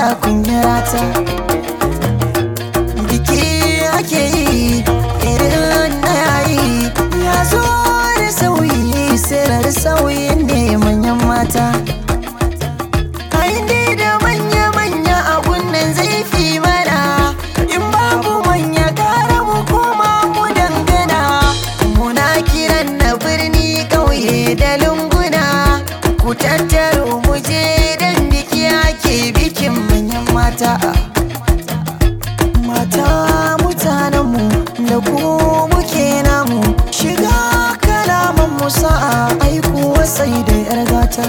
kun yi rata. Biki ake yi irin na yayi, ya zo da sauyi, sirar sauyin ne manyan mata. Aini da manya-manya abun nan zai fi mana, in babu manya gara mu koma mu dangana. Muna kiran na birni ƙauye da lunguna, ku tattaro mu je dan biki ake bikin manyan mata. Mata mutanenmu da ku muke namu, shiga kalaman mu sa'a aikuwa sai da yar gata.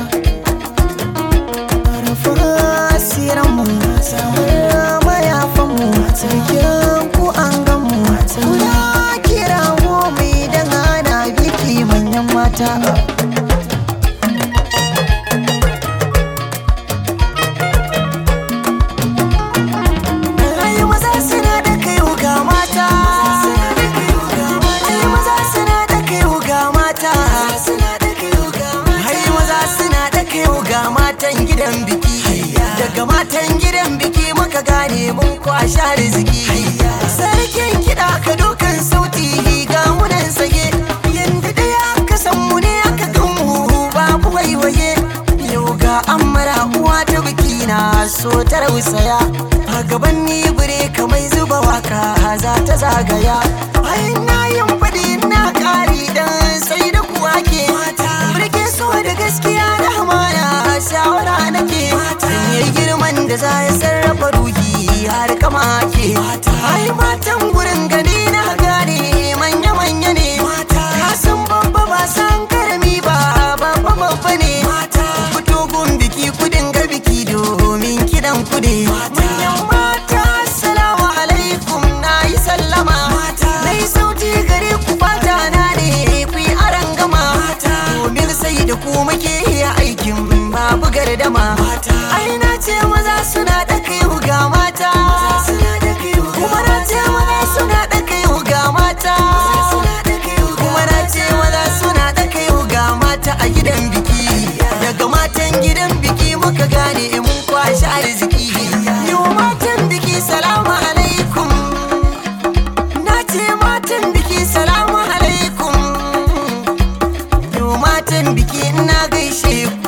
Asiranmu samar mayafanmu, sarkin ku an ganmu, kuna kira gomi don hana biki manyan mata. Ai maza suna da kai ga mata, ai maza suna da kai ga mata, ai maza suna da kai ga matan gidan biki. Daga matan gidan biki muka gane mun kwashe arziki. Sarkin kiɗa ka dukan sauti ga munan sage, yanda daya aka san mu ne aka gan mu babu waiwaye. Yau ga amara uwa ta biki na so ta rausaya, a gaban ni bure kamar zuba waka za ta zagaya. Ai na yin faɗi na ƙari dan sai da kuwa ke burge so da gaskiya da hamana shawara nake. Girman da za ya sarrafa ruhi har kama ke. Ai matan gurin gani na gane manya-manya ne, ka san babba ba san karami ba, babba ne. Fito gun biki kudin ga biki domin kidan kude. Manyan mata assalamu alaikum na yi sallama, na yi sauti gare ku fata na ne ku yi arangama, domin sai da ku muke aikin babu gardama. Ai na ce maza suna da kai ga mata, kuma na ce maza suna da kai ga mata, kuma na ce maza suna da kai ga mata a gidan biki. Daga matan gidan biki muka gane mun kwashe arziki. Yau matan biki salamu alaikum, na ce matan biki salamu alaikum. Yau matan biki ina gaishe ku.